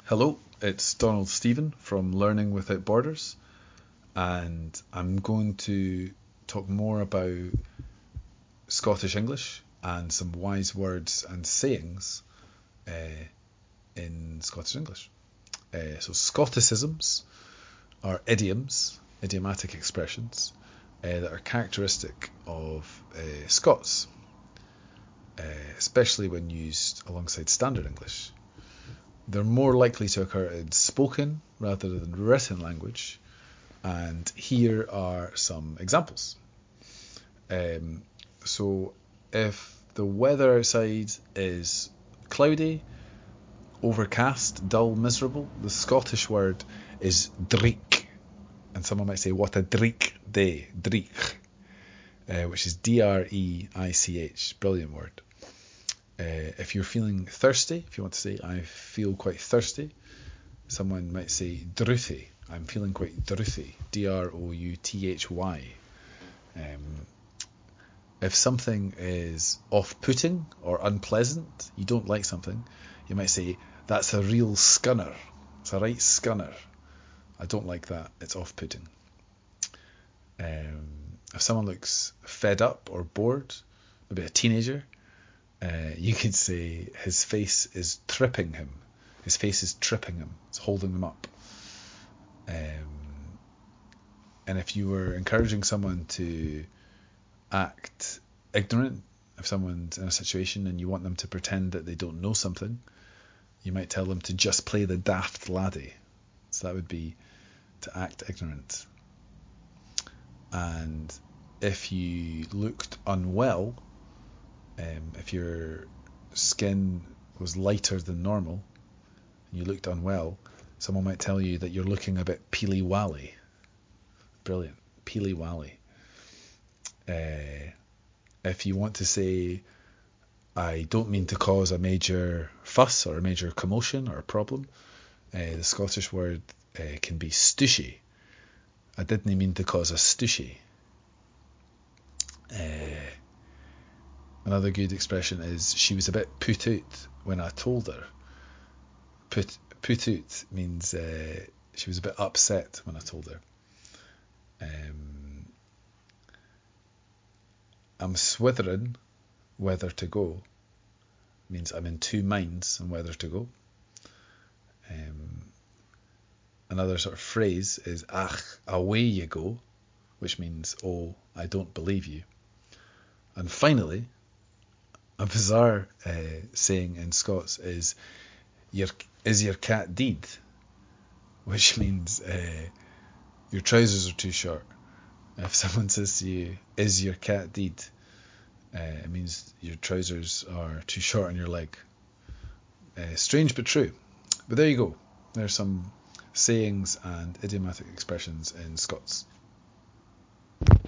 Hello, it's Donald Stephen from Learning Without Borders, and I'm going to talk more about Scottish English and some wise words and sayings in Scottish English. So Scotticisms are idioms, idiomatic expressions that are characteristic of Scots, especially when used alongside standard English. They're more likely to occur in spoken rather than written language, and here are some examples. So if the weather outside is cloudy, overcast, dull, miserable, the Scottish word is dreich, and someone might say, what a dreich day, dreich, which is D-R-E-I-C-H, brilliant word. If you're feeling thirsty, if you want to say, I feel quite thirsty, someone might say drouthy. I'm feeling quite drouthy. D-R-O-U-T-H-Y. If something is off-putting or unpleasant, you don't like something, you might say, that's a real scunner. It's a right scunner. I don't like that. It's off-putting. If someone looks fed up or bored, maybe a teenager, you could say his face is tripping him. His face is tripping him. It's holding him up. And if you were encouraging someone to act ignorant, if someone's in a situation and you want them to pretend that they don't know something, you might tell them to just play the daft laddie. So that would be to act ignorant. And if you looked unwell, if your skin was lighter than normal and you looked unwell, someone might tell you that you're looking a bit peely-wally. Brilliant. Peely-wally. If you want to say, I don't mean to cause a major fuss or a major commotion or a problem, the Scottish word can be stooshy. I didn't mean to cause a stooshy. Another good expression is, she was a bit put out when I told her. Put out means she was a bit upset when I told her. I'm swithering whether to go means I'm in two minds on whether to go. Another sort of phrase is, ach, away you go, which means, oh, I don't believe you. And finally, a bizarre saying in Scots is your cat deed, which means your trousers are too short. If someone says to you, is your cat deed, it means your trousers are too short on your leg. Strange but true. But there you go. There's some sayings and idiomatic expressions in Scots.